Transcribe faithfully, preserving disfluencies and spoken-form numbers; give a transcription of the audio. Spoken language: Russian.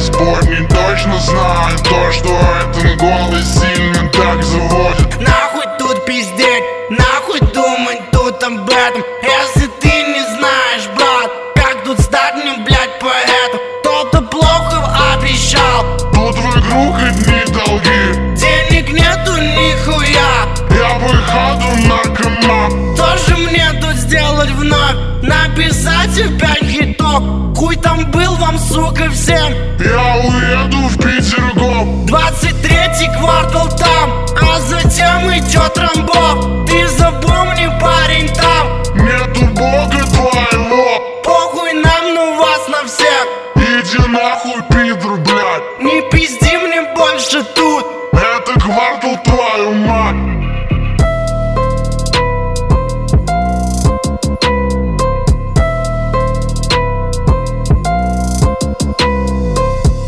преисподней точно знаю то, что этот голос сильно так заводит. Нахуй тут пиздеть, нахуй думать тут об этом, если ты не знаешь, брат, как тут стать мне, блядь, поэтом. Кто-то плохо обещал, Тут в игру одни долги, денег нету нихуя. я выхожу на команд. Тоже мне тут сделать вновь, написать опять хиток. Хуй там был вам, сука, всем. Я уеду в Петергоф, Двадцать третий квартал там, а затем идет Рамбов. Ты запомни